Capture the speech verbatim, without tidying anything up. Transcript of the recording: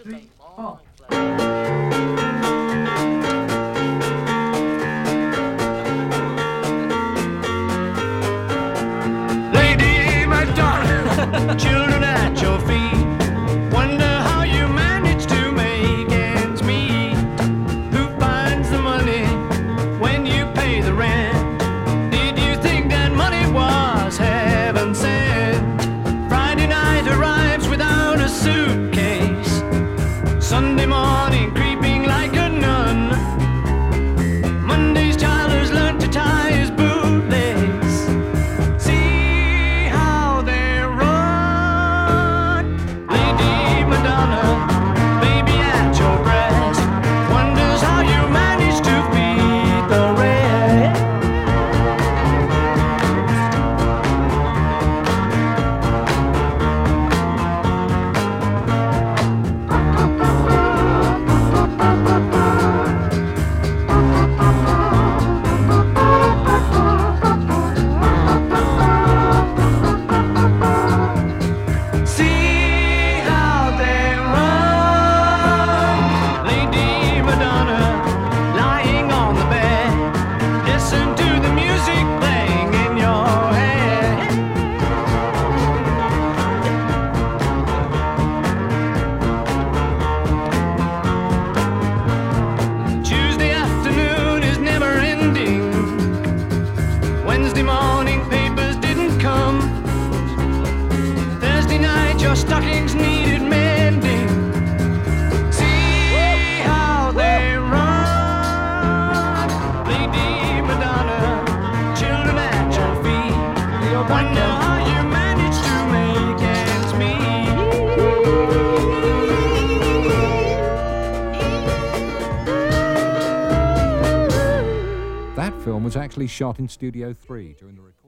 three, four. Lady Madonna, children at your feet, wonder how you manage to make ends meet. Who finds the money when you pay the rent? Did you think that money was heaven sent? Friday night arrives without a suitcase, Sunday morning creeping like a nun. Monday's child has learned to tie his bootlace. See how they run. Lady Madonna, baby at your breast, wonders how you manage to feed the rest. See how they run. Lady Madonna, lying on the bed, listen to the music playing in your head. Tuesday afternoon is never ending. Wednesday morning papers didn't come. Thursday night your stockings needed mending. See how they run. Lady Madonna, children at your feet, wonder how you manage to make ends meet. That film was actually shot in Studio three during the recording.